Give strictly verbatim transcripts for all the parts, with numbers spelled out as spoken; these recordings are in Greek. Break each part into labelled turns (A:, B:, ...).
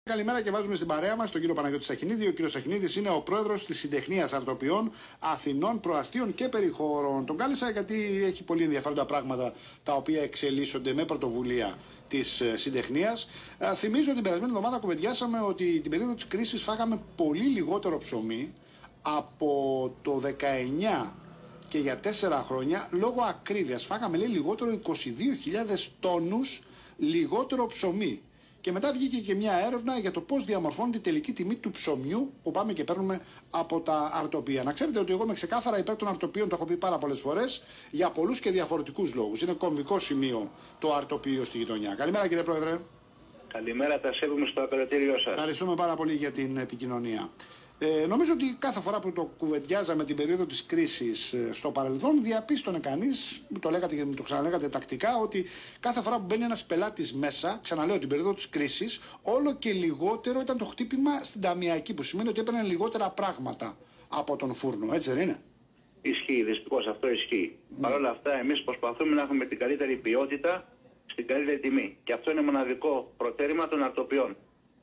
A: Καλημέρα και βάζουμε στην παρέα μας τον κύριο Παναγιώτη Σαχινίδη. Ο κύριος Σαχινίδης είναι ο πρόεδρος της Συντεχνίας Αρτοπιών Αθηνών, Προαστίων και Περιχώρων. Τον κάλεσα γιατί έχει πολύ ενδιαφέροντα πράγματα τα οποία εξελίσσονται με πρωτοβουλία της Συντεχνίας. Θυμίζω την περασμένη εβδομάδα κουβεντιάσαμε ότι την περίοδο της κρίσης φάγαμε πολύ λιγότερο ψωμί από το δεκαεννιά και για τέσσερα χρόνια λόγω ακρίβειας. Φάγαμε λέει λιγότερο είκοσι δύο χιλιάδες τόνους λιγότερο ψωμί. Και μετά βγήκε και μια έρευνα για το πώς διαμορφώνεται η τελική τιμή του ψωμιού που πάμε και παίρνουμε από τα αρτοπία. Να ξέρετε ότι εγώ είμαι ξεκάθαρα υπέρ των αρτοπίων, το έχω πει πάρα πολλές φορές, για πολλούς και διαφορετικούς λόγους. Είναι κομβικό σημείο το αρτοπίο στη γειτονιά. Καλημέρα κύριε Πρόεδρε.
B: Καλημέρα, τα σέβομαι στο ακροατήριό σας.
A: Ευχαριστούμε πάρα πολύ για την επικοινωνία. Ε, νομίζω ότι κάθε φορά που το κουβεντιάζαμε την περίοδο της κρίσης ε, στο παρελθόν, διαπίστωνε κανείς, το λέγατε και το ξαναλέγατε τακτικά, ότι κάθε φορά που μπαίνει ένας πελάτης μέσα, ξαναλέω την περίοδο της κρίσης, όλο και λιγότερο ήταν το χτύπημα στην ταμιακή, που σημαίνει ότι έπαιρναν λιγότερα πράγματα από τον φούρνο. Έτσι δεν είναι?
B: Ισχύει, δυστυχώς αυτό ισχύει. Mm. Παρ' όλα αυτά, εμείς προσπαθούμε να έχουμε την καλύτερη ποιότητα στην καλύτερη τιμή. Και αυτό είναι μοναδικό προτέρημα των αρτοπιών.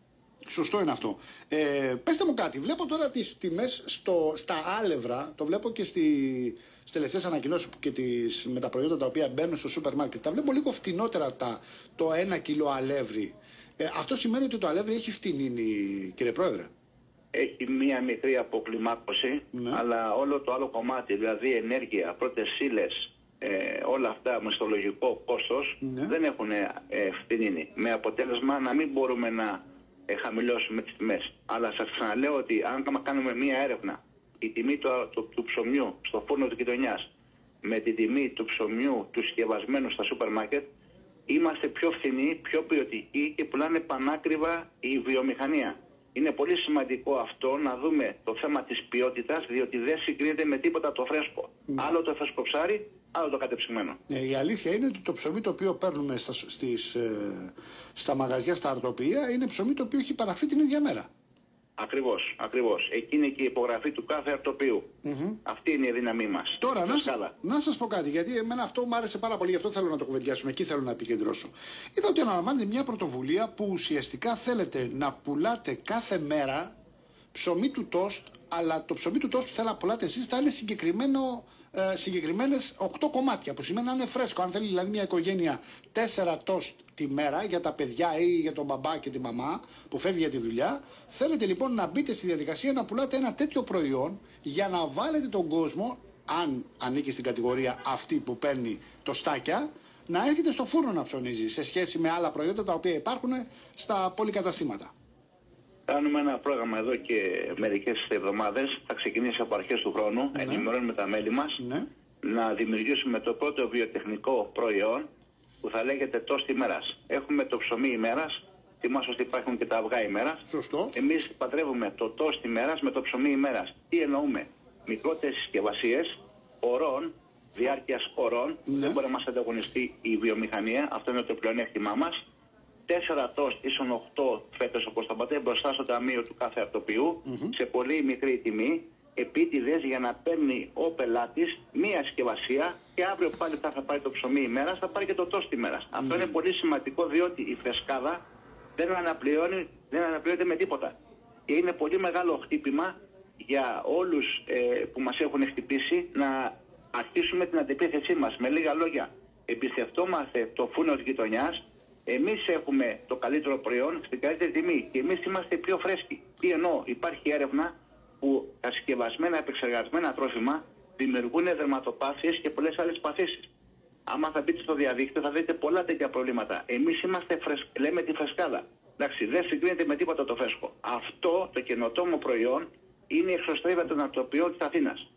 A: Σωστό είναι αυτό. Ε, πέστε μου κάτι, βλέπω τώρα τις τιμές στο, στα άλευρα, το βλέπω και στη, στις τελευταίες ανακοινώσεις και τις, με τα προϊόντα τα οποία μπαίνουν στο σούπερ μάρκετ. Τα βλέπω λίγο φτηνότερα τα, το ένα κιλό αλεύρι. Ε, αυτό σημαίνει ότι το αλεύρι έχει φτηνίνει, κύριε Πρόεδρε?
B: Έχει μία μικρή αποκλιμάκωση, ναι. Αλλά όλο το άλλο κομμάτι, δηλαδή ενέργεια, πρώτες ύλες, ε, όλα αυτά, μισθολογικό κόστος, ναι. Δεν έχουν ε, φτηνίνει. Με αποτέλεσμα να μην μπορούμε να Ε, χαμηλώσουμε τις τιμές. Αλλά σας ξαναλέω ότι αν κάνουμε μία έρευνα, η τιμή του, του, του ψωμιού στο φούρνο της γειτονιάς με τη τιμή του ψωμιού του συσκευασμένου στα σούπερ μάρκετ, είμαστε πιο φθηνοί, πιο ποιοτικοί και πουλάνε πανάκριβα η βιομηχανία. Είναι πολύ σημαντικό αυτό να δούμε το θέμα της ποιότητας, διότι δεν συγκρίνεται με τίποτα το φρέσκο. Mm. Άλλο το φρέσκο ψάρι, άλλο το κατεψυγμένο.
A: Ε, η αλήθεια είναι ότι το ψωμί το οποίο παίρνουμε στα, στις, ε, στα μαγαζιά, στα αρτοπία, είναι ψωμί το οποίο έχει παραχθεί την ίδια μέρα. Ακριβώς,
B: ακριβώς. Εκεί είναι και η υπογραφή του κάθε αρτοπίου. Mm-hmm. Αυτή είναι η δύναμή μας.
A: Τώρα, να, να σας πω κάτι, γιατί εμένα αυτό μου άρεσε πάρα πολύ, γι' αυτό θέλω να το κουβεντιάσουμε, εκεί θέλω να επικεντρώσω. Είδα ότι αναλαμβάνεται μια πρωτοβουλία που ουσιαστικά θέλετε να πουλάτε κάθε μέρα ψωμί του τόστ, αλλά το ψωμί του τόστ που θέλετε να πουλάτε εσείς θα είναι συγκεκριμένο, ε, συγκεκριμένες οκτώ κομμάτια, που σημαίνει να είναι φρέσκο. Αν θέλει δηλαδή μια οικογένεια τέσσερα τόστ τη μέρα για τα παιδιά ή για τον μπαμπά και τη μαμά που φεύγει για τη δουλειά, θέλετε λοιπόν να μπείτε στη διαδικασία να πουλάτε ένα τέτοιο προϊόν για να βάλετε τον κόσμο, αν ανήκει στην κατηγορία αυτή που παίρνει το στάκια, να έρχεται στο φούρνο να ψωνίζει σε σχέση με άλλα προϊόντα τα οποία υπάρχουν στα πολυκαταστήματα.
B: Κάνουμε ένα πρόγραμμα εδώ και μερικές εβδομάδες, θα ξεκινήσει από αρχές του χρόνου, ναι. Ενημερώνουμε τα μέλη μας, ναι. Να δημιουργήσουμε το πρώτο βιοτεχνικό προϊόν που θα λέγεται τόστ ημέρας. Έχουμε το ψωμί ημέρας, θυμάσαι ότι υπάρχουν και τα αυγά ημέρας.
A: Σωστό.
B: Εμείς παντρεύουμε το τόστ ημέρας με το ψωμί ημέρας. Τι εννοούμε? Μικρότερες συσκευασίες, ωρών, διάρκειας ωρών, ναι. Δεν μπορεί να μας ανταγωνιστεί η βιομηχανία, αυτό είναι το πλεονέκτημά μας. Τέσσερα τόστ ίσον οκτώ φέτος, όπως θα πάτε, μπροστά στο ταμείο του κάθε αρτοπιού, mm-hmm. Σε πολύ μικρή τιμή, επίτηδες για να παίρνει ο πελάτης μία συσκευασία και αύριο πάλι θα, θα πάρει το ψωμί ημέρας, θα πάρει και το τόστ ημέρας. Mm-hmm. Αυτό είναι πολύ σημαντικό, διότι η φρεσκάδα δεν αναπληρώνει, δεν αναπληρώνεται με τίποτα. Και είναι πολύ μεγάλο χτύπημα για όλους ε, που μας έχουν χτυπήσει να αρχίσουμε την αντεπίθεσή μας. Με λίγα λόγια, εμπιστευτόμαστε το φούρνο της γειτονιάς. Εμείς έχουμε το καλύτερο προϊόν στην καλύτερη τιμή και εμείς είμαστε πιο φρέσκοι. Τι εννοώ? Υπάρχει έρευνα που τα συσκευασμένα επεξεργασμένα τρόφιμα δημιουργούν δερματοπάθειες και πολλές άλλες παθήσεις. Άμα θα μπείτε στο διαδίκτυο θα δείτε πολλά τέτοια προβλήματα. Εμείς είμαστε φρεσ... λέμε τη φρεσκάδα. Εντάξει, δεν συγκρίνεται με τίποτα το φρέσκο. Αυτό το καινοτόμο προϊόν είναι η εξωστρέφεια των αρτοπιών της Αθήνας.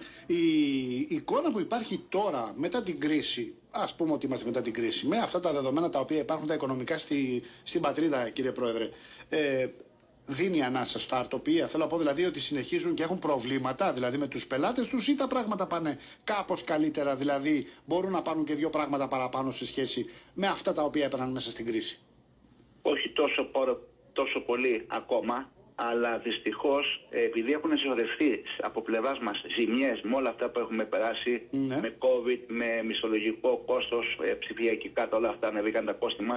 A: Η εικόνα που υπάρχει τώρα μετά την κρίση, ας πούμε ότι είμαστε μετά την κρίση, με αυτά τα δεδομένα τα οποία υπάρχουν τα οικονομικά στη, στην πατρίδα, κύριε Πρόεδρε, ε, δίνει ανάσα στα αρτοπία? Θέλω να πω δηλαδή ότι συνεχίζουν και έχουν προβλήματα δηλαδή με τους πελάτες τους, ή τα πράγματα πάνε κάπως καλύτερα, δηλαδή μπορούν να πάρουν και δύο πράγματα παραπάνω σε σχέση με αυτά τα οποία έπαιρναν μέσα στην κρίση?
B: Όχι τόσο, τόσο πολύ ακόμα. Αλλά δυστυχώς, επειδή έχουν συσσωρευτεί από πλευράς μας ζημιές με όλα αυτά που έχουμε περάσει, ναι. Με COVID, με μισθολογικό κόστος, ψηφιακικά, όλα αυτά ανεβήκαν τα κόστη μας,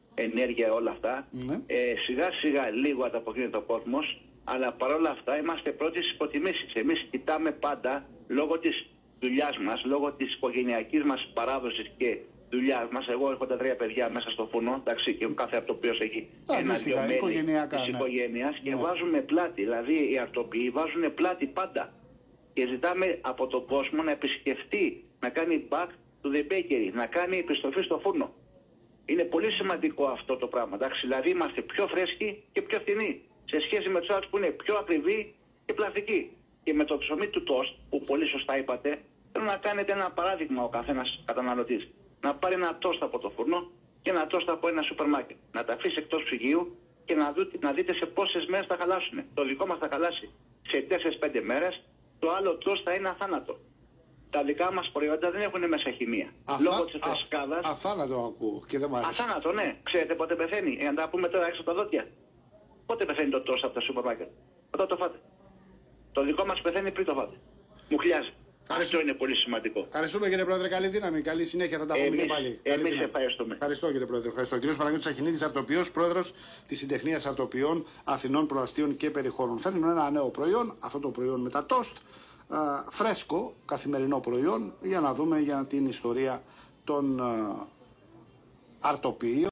B: ενέργεια, όλα αυτά.
A: Ναι.
B: Ε, σιγά σιγά λίγο ανταποκρίνεται ο κόσμος, αλλά παρόλα αυτά είμαστε πρώτοι στις υποτιμήσεις. Εμείς κοιτάμε πάντα, λόγω της δουλειάς μας, λόγω της οικογενειακής μας παράδοσης και δουλειάς μας. Εγώ έχω τα τρία παιδιά μέσα στο φούρνο, εντάξει, και ο κάθε αυτοποιός έχει ένα-δύο μέλη της οικογένειας, ναι. Και ναι. Βάζουμε πλάτη, δηλαδή οι αρτοποιοί βάζουν πλάτη πάντα. Και ζητάμε από τον κόσμο να επισκεφτεί, να κάνει back to the bakery, να κάνει επιστροφή στο φούρνο. Είναι πολύ σημαντικό αυτό το πράγμα. Εντάξει, δηλαδή είμαστε πιο φρέσκοι και πιο φθηνοί σε σχέση με τους άλλους που είναι πιο ακριβοί και πλαστικοί. Και με το ψωμί του τόστ, που πολύ σωστά είπατε, θέλω να κάνετε ένα παράδειγμα ο καθένας καταναλωτής. Να πάρει ένα τόστ από το φούρνο και ένα τόστ από ένα σούπερ μάρκετ. Να τα αφήσει εκτός ψυγείου και να, δει, να δείτε σε πόσες μέρες θα χαλάσουν. Το δικό μας θα χαλάσει σε τέσσερις πέντε μέρες, το άλλο τόστ θα είναι αθάνατο. Τα δικά μας προϊόντα δεν έχουν μέσα χημεία.
A: Αφα...
B: Λόγω της φρεσκάδας.
A: Αθάνατο ακούω και δεν μ' άρεσε.
B: Αθάνατο, ναι. Ξέρετε πότε πεθαίνει. Για να τα πούμε τώρα έξω από τα δόντια. Πότε πεθαίνει το τόστ από τα σούπερ μάρκετ? Όταν το φάτε. Το δικό μας πεθαίνει πριν το φάτε. Μου χλιάζει. Αυτό είναι πολύ σημαντικό.
A: Ευχαριστούμε κύριε Πρόεδρε, καλή δύναμη, καλή συνέχεια, θα τα πούμε και πάλι.
B: Εμείς ευχαριστούμε.
A: Ευχαριστώ κύριε Πρόεδρε. Ευχαριστώ. Κύριος Παναγιώτης Αχινίδης, αρτοποιός, πρόεδρος της Συντεχνίας Αρτοποιών Αθηνών Προαστίων και Περιχώρων. Φέρνουν ένα νέο προϊόν, αυτό το προϊόν με τα τόστ, φρέσκο, καθημερινό προϊόν, για να δούμε για την ιστορία των αρτοποιείων.